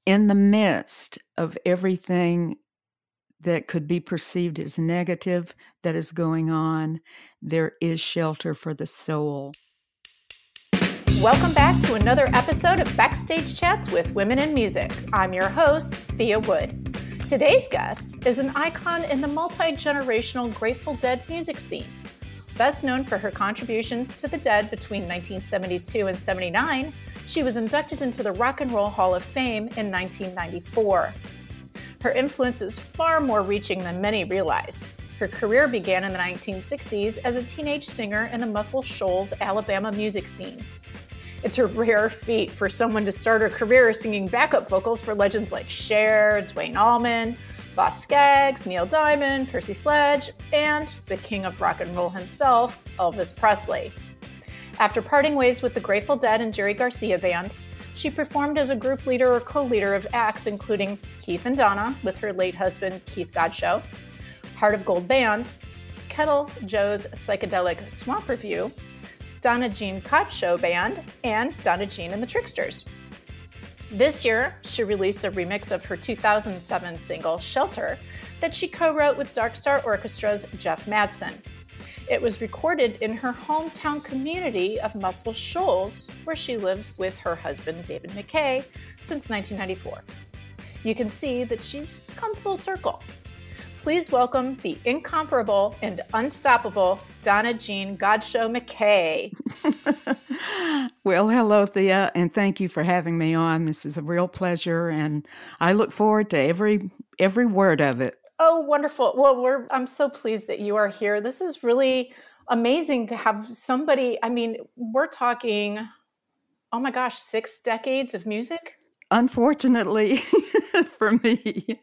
in the midst of everything that could be perceived as negative that is going on, there is shelter for the soul. Welcome back to another episode of Backstage Chats with Women in Music. I'm your host, Thea Wood. Today's guest is an icon in the multi-generational Grateful Dead music scene. Best known for her contributions to the Dead between 1972 and 79, she was inducted into the Rock and Roll Hall of Fame in 1994. Her influence is far more reaching than many realize. Her career began in the 1960s as a teenage singer in the Muscle Shoals, Alabama music scene. It's a rare feat for someone to start her career singing backup vocals for legends like Cher, Duane Allman, Boz Scaggs, Neil Diamond, Percy Sledge, and the king of rock and roll himself, Elvis Presley. After parting ways with the Grateful Dead and Jerry Garcia Band, she performed as a group leader or co-leader of acts including Keith and Donna with her late husband Keith Godchaux, Heart of Gold Band, Kettle Joe's Psychedelic Swamp Review, Donna Jean Cott Show Band, and Donna Jean and the Tricksters. This year, she released a remix of her 2007 single, Shelter, that she co-wrote with Dark Star Orchestra's Jeff Madsen. It was recorded in her hometown community of Muscle Shoals, where she lives with her husband, David McKay, since 1994. You can see that she's come full circle. Please welcome the incomparable and unstoppable Donna Jean Godchaux McKay. Well, hello, Thea, and thank you for having me on. This is a real pleasure, and I look forward to every word of it. Oh, wonderful. Well, I'm so pleased that you are here. This is really amazing to have somebody, we're talking, oh my gosh, 6 decades of music? Unfortunately for me.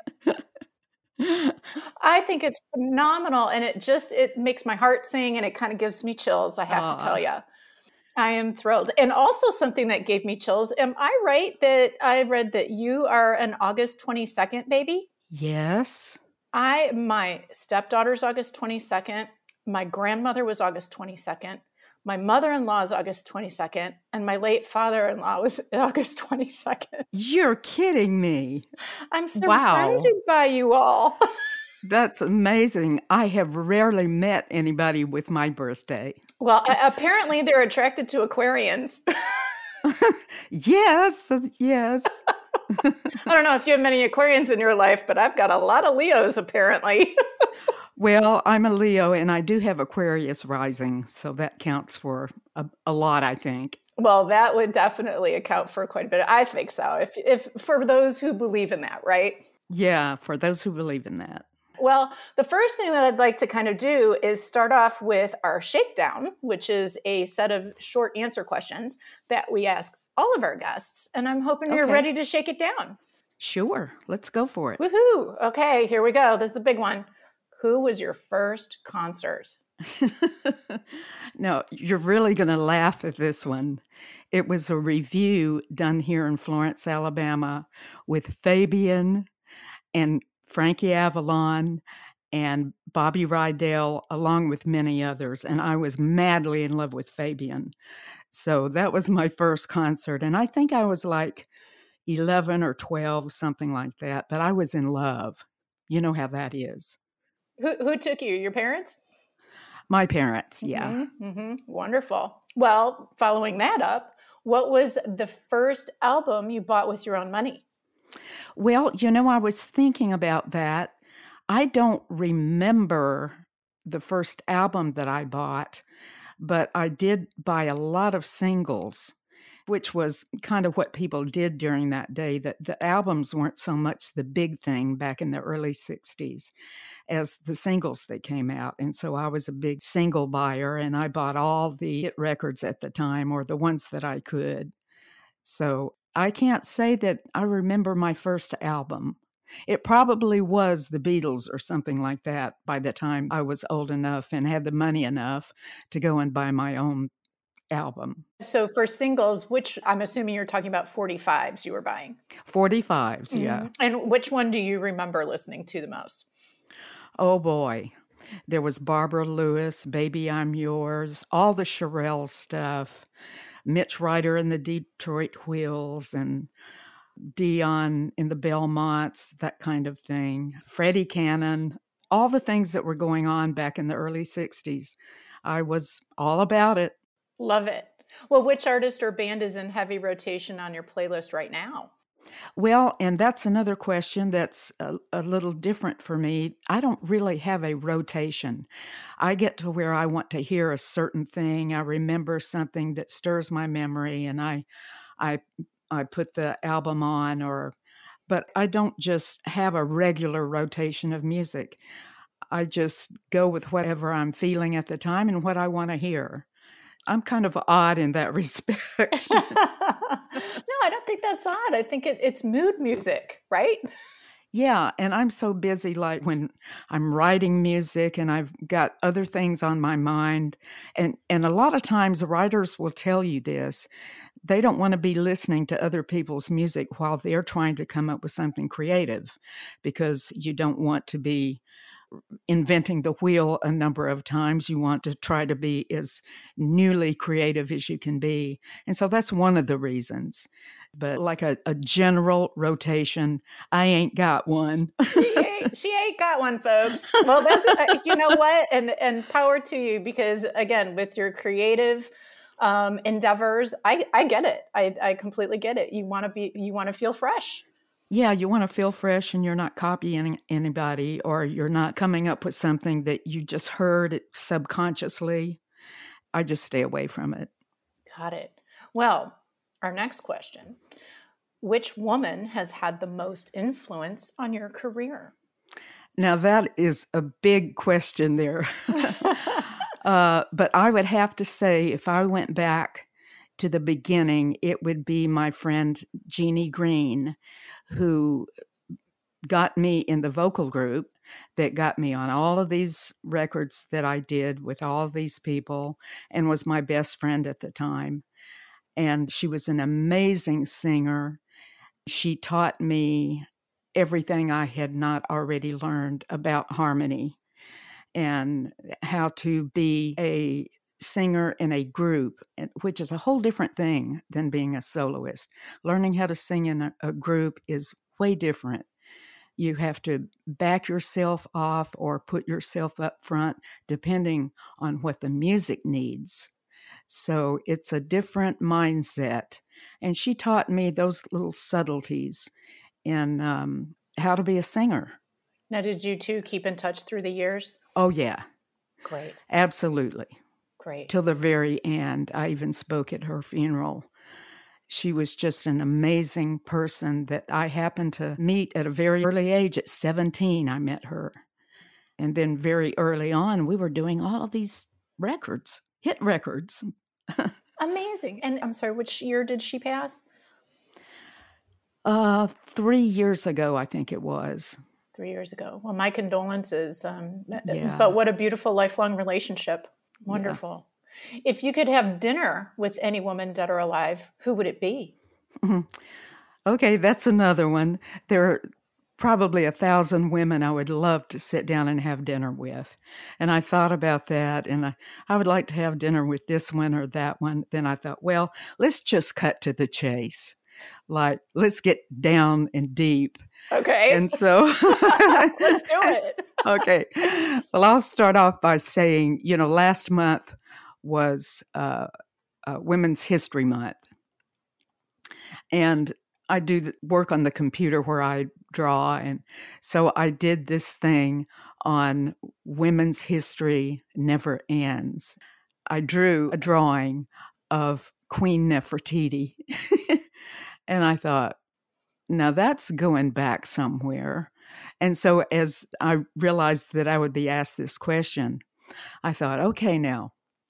I think it's phenomenal, and it makes my heart sing, and it kind of gives me chills, I have to tell you. I am thrilled. And also something that gave me chills, am I right that I read that you are an August 22nd baby? Yes. My stepdaughter's August 22nd, my grandmother was August 22nd, my mother-in-law is August 22nd, and my late father-in-law was August 22nd. You're kidding me. I'm surrounded by you all. That's amazing. I have rarely met anybody with my birthday. Well, apparently they're attracted to Aquarians. Yes. I don't know if you have many Aquarians in your life, but I've got a lot of Leos, apparently. Well, I'm a Leo, and I do have Aquarius rising, so that counts for a lot, I think. Well, that would definitely account for quite a bit. I think so, if for those who believe in that, right? Yeah, for those who believe in that. Well, the first thing that I'd like to kind of do is start off with our shakedown, which is a set of short answer questions that we ask all of our guests, and I'm hoping you're ready to shake it down. Sure, let's go for it. Woohoo! Okay, here we go. This is the big one. Who was your first concert? No, you're really going to laugh at this one. It was a review done here in Florence, Alabama, with Fabian and Frankie Avalon and Bobby Rydell, along with many others. And I was madly in love with Fabian. So that was my first concert. And I think I was like 11 or 12, something like that. But I was in love. You know how that is. Who took you? Your parents? My parents, yeah. Mm-hmm, mm-hmm. Wonderful. Well, following that up, what was the first album you bought with your own money? Well, I was thinking about that. I don't remember the first album that I bought, but I did buy a lot of singles, which was kind of what people did during that day. That the albums weren't so much the big thing back in the early 60s as the singles that came out. And so I was a big single buyer, and I bought all the hit records at the time, or the ones that I could. So I can't say that I remember my first album. It probably was the Beatles or something like that by the time I was old enough and had the money enough to go and buy my own album. So for singles, which I'm assuming you're talking about 45s you were buying? 45s, yeah. And which one do you remember listening to the most? Oh boy. There was Barbara Lewis, Baby I'm Yours, all the Shirelle stuff, Mitch Ryder and the Detroit Wheels, and Dion in the Belmonts, that kind of thing. Freddie Cannon, all the things that were going on back in the early 60s. I was all about it. Love it. Well, which artist or band is in heavy rotation on your playlist right now? Well, and that's another question that's a little different for me. I don't really have a rotation. I get to where I want to hear a certain thing. I remember something that stirs my memory, and I put the album on, but I don't just have a regular rotation of music. I just go with whatever I'm feeling at the time and what I want to hear. I'm kind of odd in that respect. No, I don't think that's odd. I think it's mood music, right? Yeah, and I'm so busy, like when I'm writing music and I've got other things on my mind. And a lot of times writers will tell you this. They don't want to be listening to other people's music while they're trying to come up with something creative, because you don't want to be inventing the wheel a number of times. You want to try to be as newly creative as you can be. And so that's one of the reasons. But like a general rotation, I ain't got one. She ain't got one, folks. Well, that's, you know what? And power to you, because again, with your creative endeavors, I get it. I completely get it. You want to feel fresh. Yeah, you want to feel fresh, and you're not copying anybody, or you're not coming up with something that you just heard subconsciously. I just stay away from it. Got it. Well, our next question: which woman has had the most influence on your career? Now, that is a big question there. But I would have to say, if I went back to the beginning, it would be my friend Jeannie Green, who got me in the vocal group that got me on all of these records that I did with all these people, and was my best friend at the time. And she was an amazing singer. She taught me everything I had not already learned about harmony and how to be a singer in a group, which is a whole different thing than being a soloist. Learning how to sing in a group is way different. You have to back yourself off or put yourself up front, depending on what the music needs. So it's a different mindset. And she taught me those little subtleties in how to be a singer. Now, did you two keep in touch through the years? Oh, yeah. Great. Absolutely. Great. Till the very end. I even spoke at her funeral. She was just an amazing person that I happened to meet at a very early age. At 17, I met her. And then very early on, we were doing all of these records, hit records. Amazing. And I'm sorry, which year did she pass? 3 years ago, I think it was. 3 years ago. Well, my condolences. Yeah. But what a beautiful lifelong relationship. Wonderful. Yeah. If you could have dinner with any woman, dead or alive, who would it be? Okay, that's another one. There are probably 1,000 women I would love to sit down and have dinner with. And I thought about that, and I would like to have dinner with this one or that one. Then I thought, well, let's just cut to the chase. Like, let's get down and deep. Okay. And so let's do it. Okay. Well, I'll start off by saying, last month was Women's History Month. And I do work on the computer where I draw. And so I did this thing on Women's History Never Ends. I drew a drawing of Queen Nefertiti. And I thought, now that's going back somewhere. And so as I realized that I would be asked this question, I thought, okay, now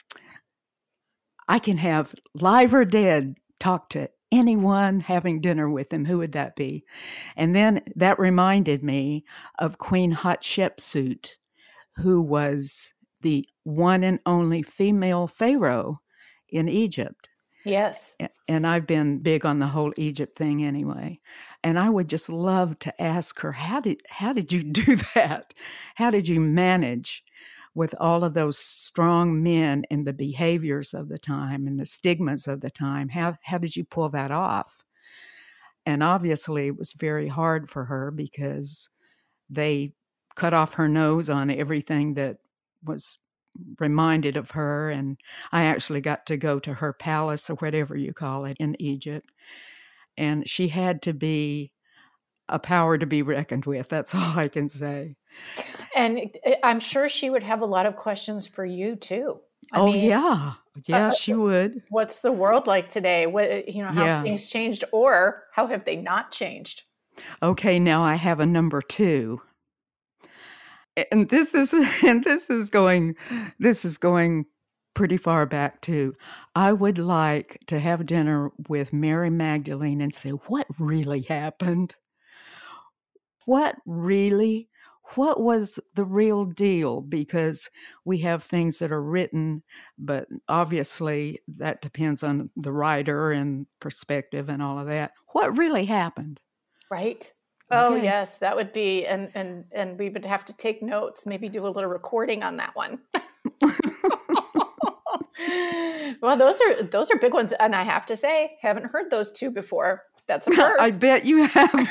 I can have live or dead talk to anyone having dinner with them. Who would that be? And then that reminded me of Queen Hatshepsut, who was the one and only female pharaoh in Egypt. Yes. And I've been big on the whole Egypt thing anyway. And I would just love to ask her, how did you do that? How did you manage with all of those strong men and the behaviors of the time and the stigmas of the time? How did you pull that off? And obviously it was very hard for her because they cut off her nose on everything that was reminded of her. And I actually got to go to her palace, or whatever you call it, in Egypt. And she had to be a power to be reckoned with. That's all I can say. And I'm sure she would have a lot of questions for you too. I Oh, mean, yeah, she would. what's the world like today? What, how have things changed, or how have they not changed? Okay, now I have a number 2. And this is going pretty far back too. I would like to have dinner with Mary Magdalene and say, what really happened? What was the real deal? Because we have things that are written, but obviously that depends on the writer and perspective and all of that. What really happened? Right. Oh, yes, that would be, and we would have to take notes, maybe do a little recording on that one. Well, those are big ones, and I have to say, haven't heard those 2 before. That's a first. I bet you haven't.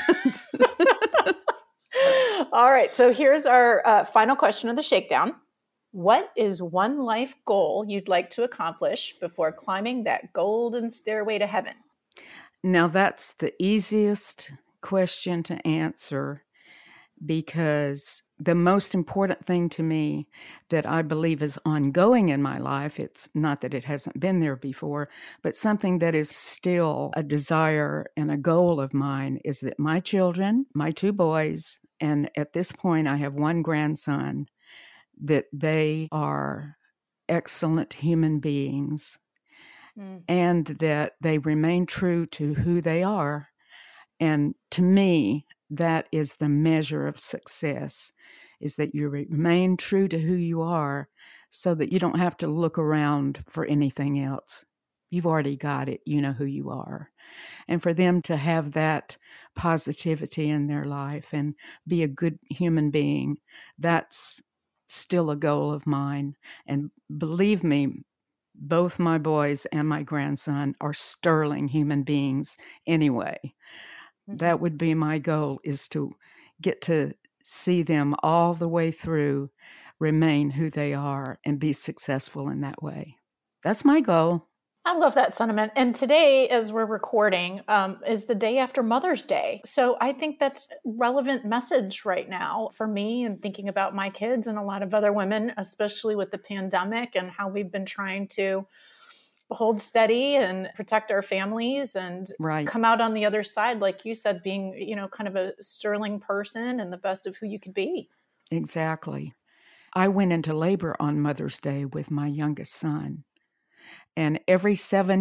All right, so here's our final question of the shakedown. What is one life goal you'd like to accomplish before climbing that golden stairway to heaven? Now, that's the easiest question to answer, because the most important thing to me that I believe is ongoing in my life, it's not that it hasn't been there before, but something that is still a desire and a goal of mine, is that my children, my 2 boys, and at this point I have 1 grandson, that they are excellent human beings, and that they remain true to who they are. And to me, that is the measure of success, is that you remain true to who you are, so that you don't have to look around for anything else. You've already got it. You know who you are. And for them to have that positivity in their life and be a good human being, that's still a goal of mine. And believe me, both my boys and my grandson are sterling human beings anyway. That would be my goal, is to get to see them all the way through, remain who they are, and be successful in that way. That's my goal. I love that sentiment. And today, as we're recording, is the day after Mother's Day. So I think that's a relevant message right now for me, and thinking about my kids and a lot of other women, especially with the pandemic and how we've been trying to hold steady and protect our families and come out on the other side, like you said, being, kind of a sterling person and the best of who you could be. Exactly. I went into labor on Mother's Day with my youngest son. And every 7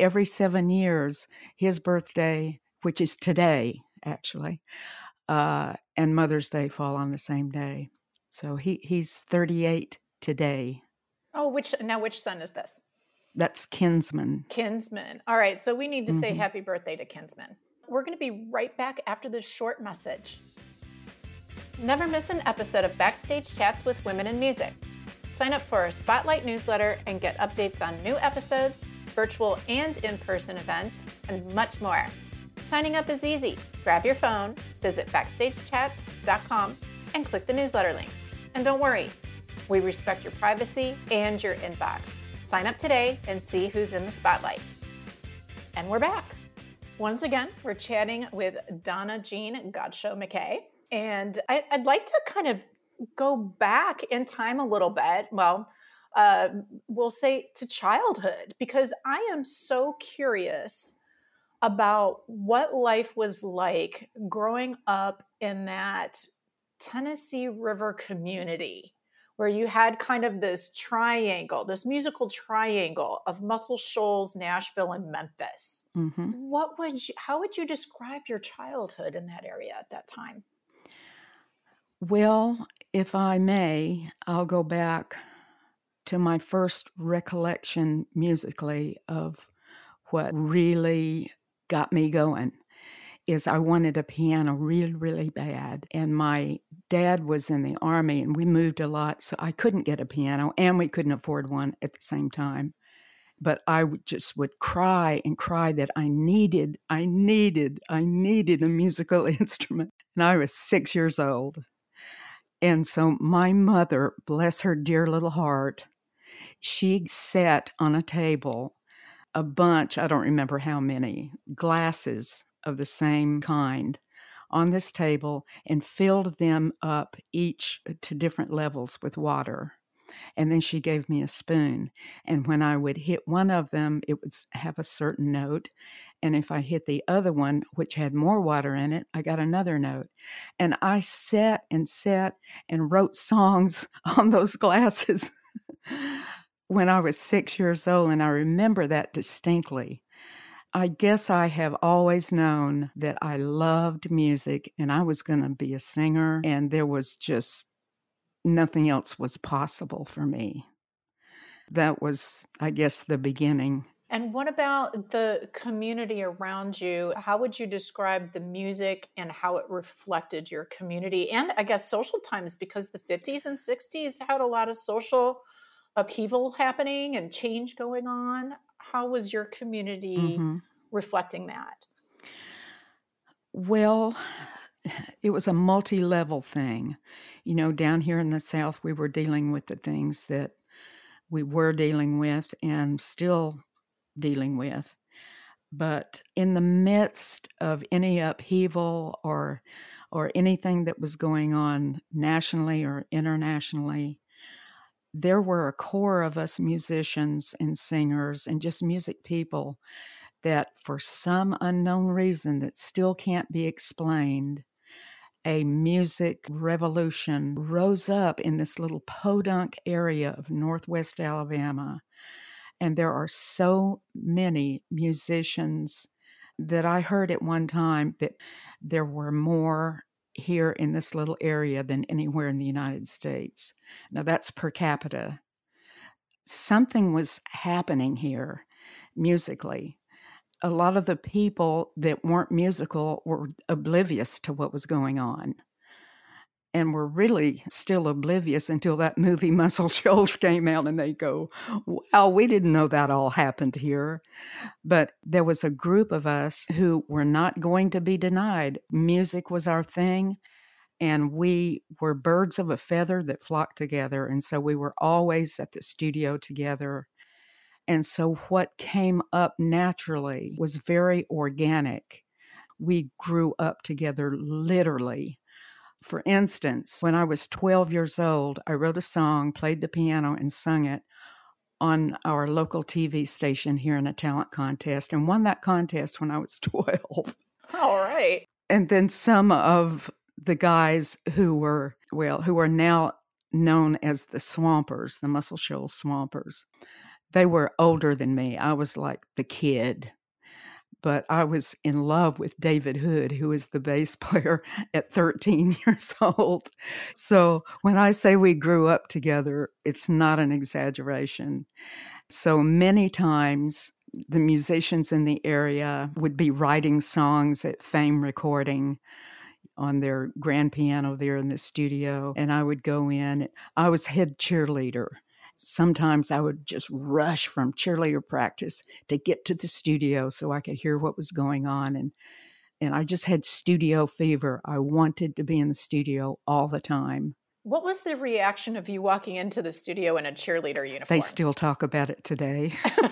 years, his birthday, which is today, actually, and Mother's Day fall on the same day. So he's 38 today. Oh, which son is this? That's Kinsman. Kinsman. All right. So we need to say happy birthday to Kinsman. We're going to be right back after this short message. Never miss an episode of Backstage Chats with Women in Music. Sign up for our Spotlight newsletter and get updates on new episodes, virtual and in-person events, and much more. Signing up is easy. Grab your phone, visit BackstageChats.com, and click the newsletter link. And don't worry, we respect your privacy and your inbox. Sign up today and see who's in the spotlight. And we're back. Once again, we're chatting with Donna Jean Godchaux McKay. And I'd like to kind of go back in time a little bit. Well, we'll say to childhood, because I am so curious about what life was like growing up in that Tennessee River community, where you had kind of this triangle, this musical triangle of Muscle Shoals, Nashville, and Memphis. How would you describe your childhood in that area at that time? Well, if I may, I'll go back to my first recollection musically of what really got me going. Is I wanted a piano really, really bad. And my dad was in the Army and we moved a lot, so I couldn't get a piano and we couldn't afford one at the same time. But just would cry and cry that I needed a musical instrument. And I was 6 years old. And so my mother, bless her dear little heart, she set on a table a bunch, I don't remember how many, glasses of the same kind on this table and filled them up each to different levels with water. And then she gave me a spoon. And when I would hit one of them, it would have a certain note. And if I hit the other one, which had more water in it, I got another note. And I sat and wrote songs on those glasses when I was 6 years old. And I remember that distinctly. I guess I have always known that I loved music and I was going to be a singer. And there was just nothing else was possible for me. That was, I guess, the beginning. And what about the community around you? How would you describe the music and how it reflected your community? And I guess social times, because the 50s and 60s had a lot of social upheaval happening and change going on. How was your community reflecting that? Well, it was a multi-level thing. You know, down here in the South, we were dealing with the things that we were dealing with and still dealing with. But in the midst of any upheaval or anything that was going on nationally or internationally, there were a core of us musicians and singers and just music people that for some unknown reason that still can't be explained, a music revolution rose up in this little podunk area of Northwest Alabama. And there are so many musicians that I heard at one time that there were more here in this little area than anywhere in the United States. Now that's per capita. Something was happening here musically. A lot of the people that weren't musical were oblivious to what was going on and were really still oblivious until that movie Muscle Shoals came out and they go, wow, we didn't know that all happened here. But there was a group of us who were not going to be denied. Music was our thing, and we were birds of a feather that flocked together. And so we were always at the studio together. And so what came up naturally was very organic. We grew up together literally. For instance, when I was 12 years old, I wrote a song, played the piano, and sung it on our local TV station here in a talent contest, and won that contest when I was 12. All right. And then some of the guys who are now known as the Swampers, the Muscle Shoals Swampers, they were older than me. I was like the kid. But I was in love with David Hood, who is the bass player at 13 years old. So when I say we grew up together, it's not an exaggeration. So many times the musicians in the area would be writing songs at Fame Recording on their grand piano there in the studio. And I would go in. I was head cheerleader. Sometimes I would just rush from cheerleader practice to get to the studio so I could hear what was going on. And I just had studio fever. I wanted to be in the studio all the time. What was the reaction of you walking into the studio in a cheerleader uniform? They still talk about it today.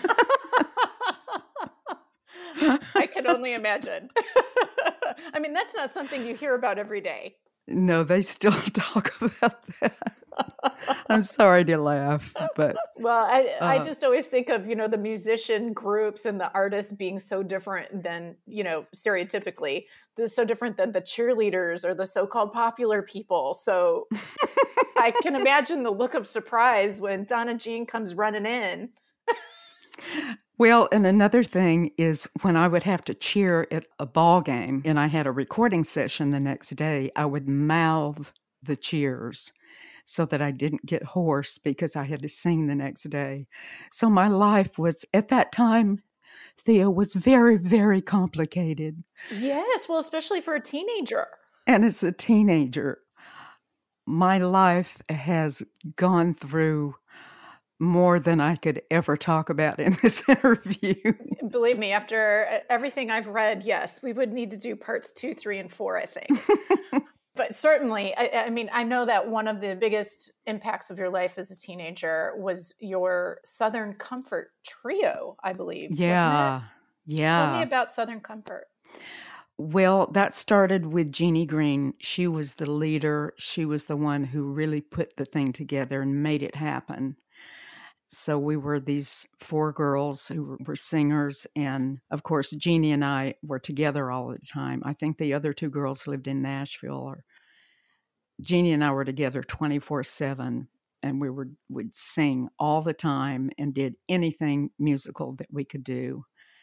I can only imagine. I mean, that's not something you hear about every day. No, they still talk about that. I'm sorry to laugh, but well, I just always think of, the musician groups and the artists being so different than, stereotypically, they're so different than the cheerleaders or the so-called popular people. So I can imagine the look of surprise when Donna Jean comes running in. Well, and another thing is when I would have to cheer at a ball game and I had a recording session the next day, I would mouth the cheers so that I didn't get hoarse because I had to sing the next day. So my life was, at that time, Thea, was very, very complicated. Yes, well, especially for a teenager. And as a teenager, my life has gone through more than I could ever talk about in this interview. Believe me, after everything I've read, yes, we would need to do parts 2, 3, and 4, I think. But certainly, I mean, I know that one of the biggest impacts of your life as a teenager was your Southern Comfort trio, I believe, wasn't Yeah. it? Tell me about Southern Comfort. Well, that started with Jeannie Green. She was the leader. She was the one who really put the thing together and made it happen. So we were these 4 girls who were singers. And of course, Jeannie and I were together all the time. I think the other 2 girls lived in Nashville. Or Jeannie and I were together 24/7. And would sing all the time and did anything musical that we could do.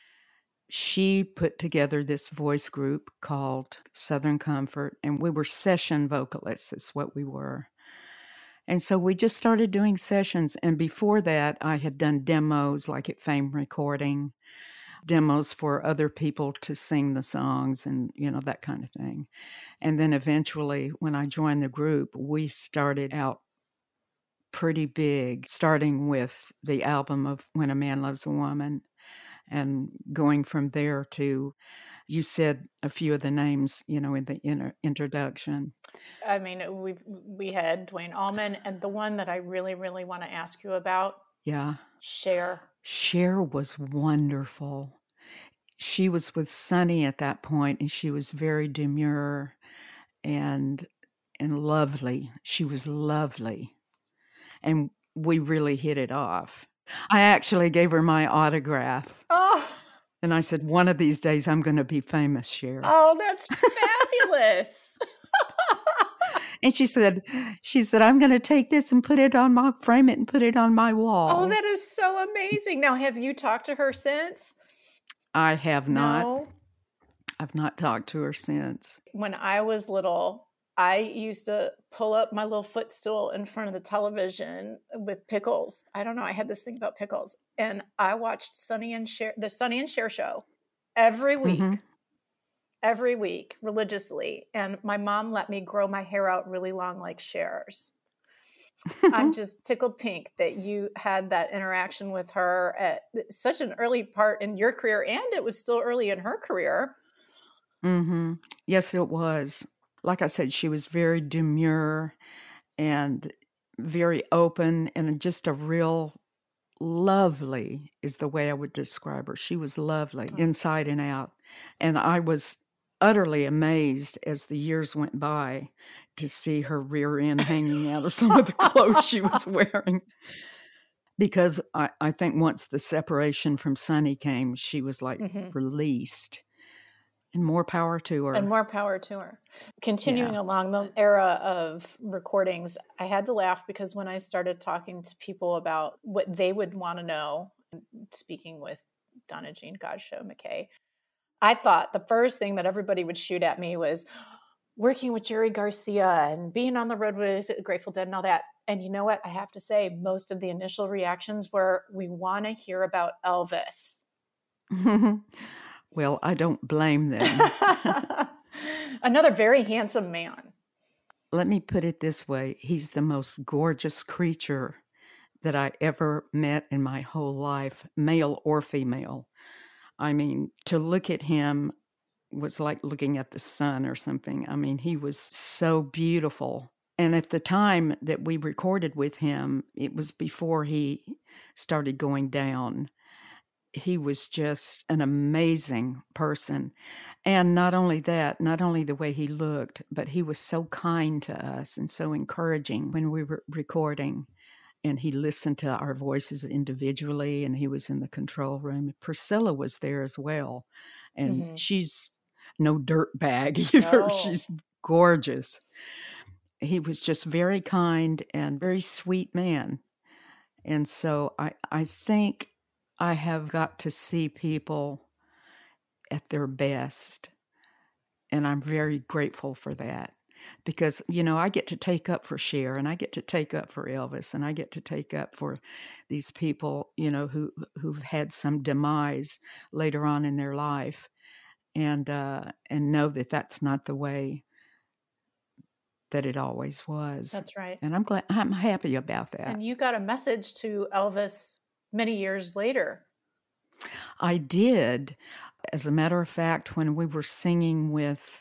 She put together this voice group called Southern Comfort, and we were session vocalists, is what we were. And so we just started doing sessions. And before that, I had done demos like at Fame Recording, demos for other people to sing the songs and, that kind of thing. And then eventually, when I joined the group, we started out pretty big, starting with the album of When a Man Loves a Woman and going from there to, you said a few of the names, in the introduction. I mean, we had Duane Allman, and the one that I really, really want to ask you about. Yeah. Cher. Cher was wonderful. She was with Sonny at that point, and she was very demure and lovely. She was lovely. And we really hit it off. I actually gave her my autograph. Oh. And I said, one of these days I'm going to be famous, Cher. Oh, that's fabulous. And she said, I'm going to take this and frame it and put it on my wall. Oh, that is so amazing. Now, have you talked to her since? I have not. No. I've not talked to her since. When I was little, I used to pull up my little footstool in front of the television with pickles. I don't know. I had this thing about pickles. And I watched the Sonny and Cher show every week. Mm-hmm. Every week, religiously. And my mom let me grow my hair out really long like Cher's. I'm just tickled pink that you had that interaction with her at such an early part in your career, and it was still early in her career. Mm-hmm. Yes, it was. Like I said, she was very demure and very open and just a real lovely is the way I would describe her. She was lovely inside and out. And I was utterly amazed as the years went by to see her rear end hanging out of some of the clothes she was wearing. Because I think once the separation from Sonny came, she was like released. And more power to her. And more power to her. Continuing along the era of recordings, I had to laugh because when I started talking to people about what they would want to know, speaking with Donna Jean Godchaux McKay, I thought the first thing that everybody would shoot at me was working with Jerry Garcia and being on the road with Grateful Dead and all that. And you know what? I have to say, most of the initial reactions were, we want to hear about Elvis. Well, I don't blame them. Another very handsome man. Let me put it this way. He's the most gorgeous creature that I ever met in my whole life, male or female. I mean, to look at him was like looking at the sun or something. I mean, he was so beautiful. And at the time that we recorded with him, it was before he started going down. He was just an amazing person. And not only that, not only the way he looked, but he was so kind to us and so encouraging when we were recording. And he listened to our voices individually, and he was in the control room. Priscilla was there as well. And she's no dirt bag either. No. She's gorgeous. He was just very kind and very sweet man. And so I think I have got to see people at their best. And I'm very grateful for that. Because, I get to take up for Cher, and I get to take up for Elvis, and I get to take up for these people, who've had some demise later on in their life, and know that that's not the way that it always was. That's right. And I'm happy about that. And you got a message to Elvis many years later. I did. As a matter of fact, when I was singing with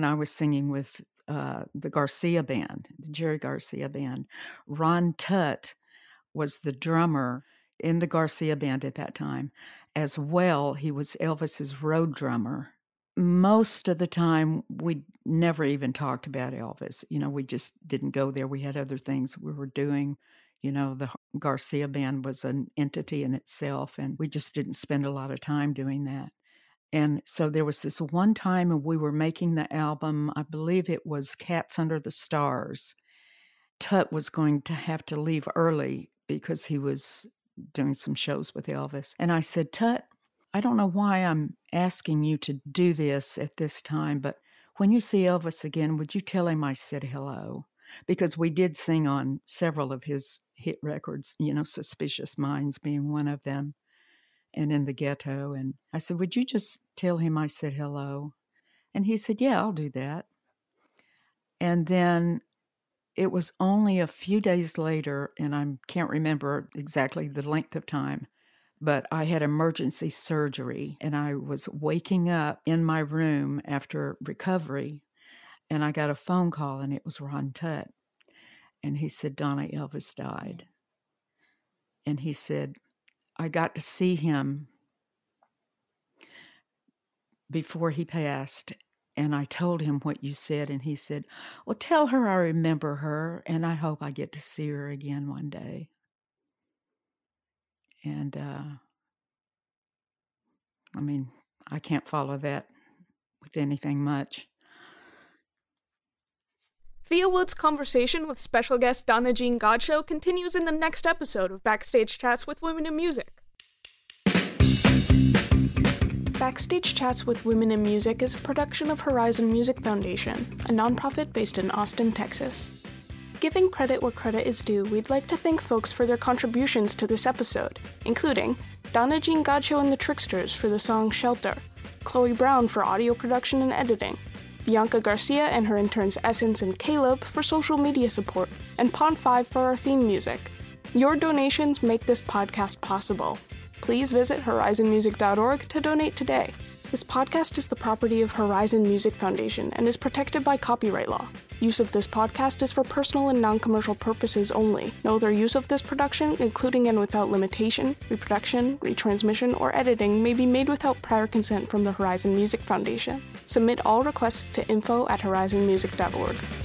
the Garcia Band, the Jerry Garcia Band, Ron Tutt was the drummer in the Garcia Band at that time. As well, he was Elvis's road drummer. Most of the time, we never even talked about Elvis. We just didn't go there. We had other things we were doing. The Garcia Band was an entity in itself, and we just didn't spend a lot of time doing that. And so there was this one time when we were making the album, I believe it was Cats Under the Stars. Tut was going to have to leave early because he was doing some shows with Elvis. And I said, Tut, I don't know why I'm asking you to do this at this time, but when you see Elvis again, would you tell him I said hello? Because we did sing on several of his hit records, Suspicious Minds being one of them, and In the Ghetto. And I said, would you just tell him I said hello? And he said, yeah, I'll do that. And then it was only a few days later, and I can't remember exactly the length of time, but I had emergency surgery, and I was waking up in my room after recovery, and I got a phone call, and it was Ron Tutt. And he said, Donna, Elvis died. And he said, I got to see him before he passed, and I told him what you said, and he said, well, tell her I remember her, and I hope I get to see her again one day. And, I can't follow that with anything much. Thea Wood's conversation with special guest Donna Jean Godchaux continues in the next episode of Backstage Chats with Women in Music. Backstage Chats with Women in Music is a production of Horizon Music Foundation, a nonprofit based in Austin, Texas. Giving credit where credit is due, we'd like to thank folks for their contributions to this episode, including Donna Jean Godchaux and the Tricksters for the song Shelter, Chloe Brown for audio production and editing, Bianca Garcia and her interns Essence and Caleb for social media support, and Pond5 for our theme music. Your donations make this podcast possible. Please visit horizonmusic.org to donate today. This podcast is the property of Horizon Music Foundation and is protected by copyright law. Use of this podcast is for personal and non-commercial purposes only. No other use of this production, including and without limitation, reproduction, retransmission, or editing, may be made without prior consent from the Horizon Music Foundation. Submit all requests to info@horizonmusic.org.